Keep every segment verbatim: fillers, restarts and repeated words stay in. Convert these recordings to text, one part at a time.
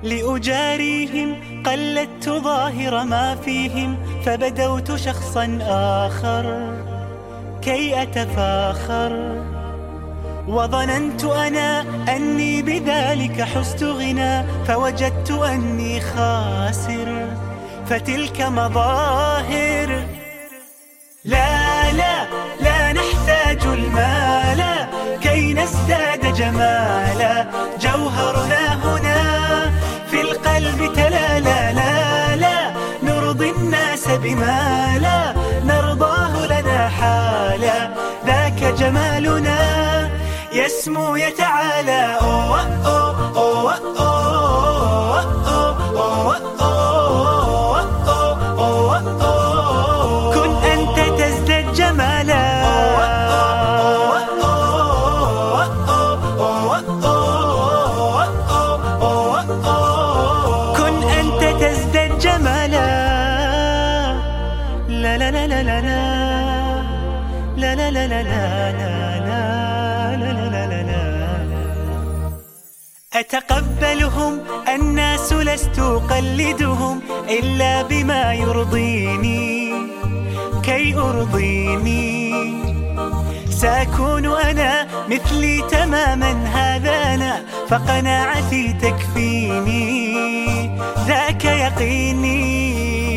لأجاريهم قلدت ظاهر ما فيهم، فبدوت شخصا آخر كي أتفاخر، وظننت أنا أني بذلك حزت غنى، فوجدت أني خاسر، فتلك مظاهر. لا لا لا نحتاج المال كي نزداد جمالا، جوهرنا هنا في القلب تلالا. لا لا نرضي الناس بما لا نرضاه لنا حالا، ذاك جمالنا يسمو يتعالى. أوه أوه أوه أوه أوه أوه أوه، كن أنت تزداد جمالا. كن أنت تزداد جمالا. لا لا لا لا لا لا لا لا لا لا لا. أتقبلهم الناس لست أقلدهم إلا بما يرضيني كي أرضيني، سأكون أنا مثلي تماما، هذا أنا فقناعتي تكفيني، ذاك يقيني.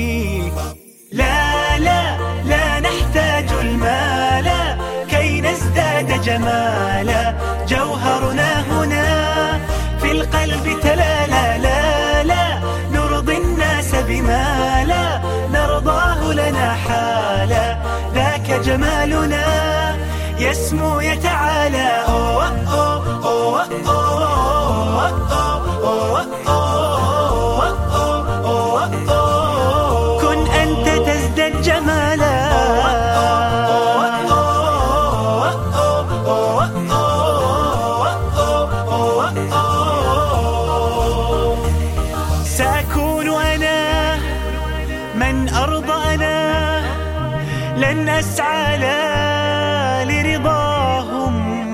لا لا لا نحتاج المال كي نزداد جمالا، جوهرنا هنا في القلب تلالا. لا لا نرضي الناس بما لا نرضاه لنا حالا، ذاك جمالنا يسمو يتعالى. أوه أوه أوه أوه أوه أوه أوه، كن أنت تزداد جمالا. سأكون أنا من أرضى أنا، لن أسعى لا لرضاهم،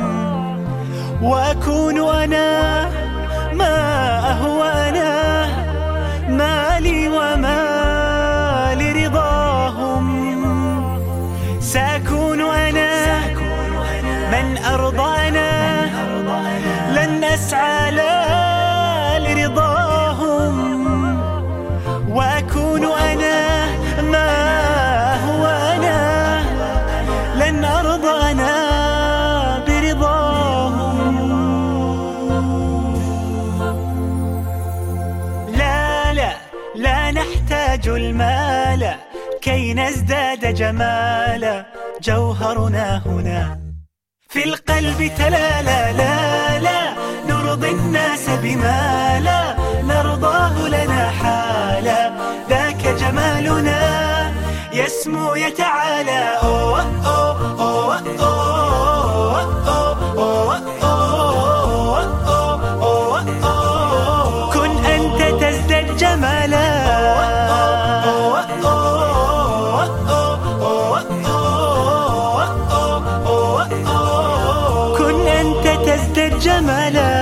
وأكون أنا ما أهوى أنا، مالي وما لرضاهم. سأكون أنا من أرضى أنا، لن أسعى لا لرضاهم، وأكون أنا ما هو أنا، لن أرضى أنا برضاهم. لا لا لا نحتاج المال كي نزداد جمالا، جوهرنا هنا في القلب تلالا. لا لا نرضي الناس بما لا نرضاه لنا حالا، ذاك جمالنا يسمو يتعالى. أوه أوه أوه أوه أوه أوه أوه، كن أنت تزداد جمالا. كن أنت تزداد جمالا.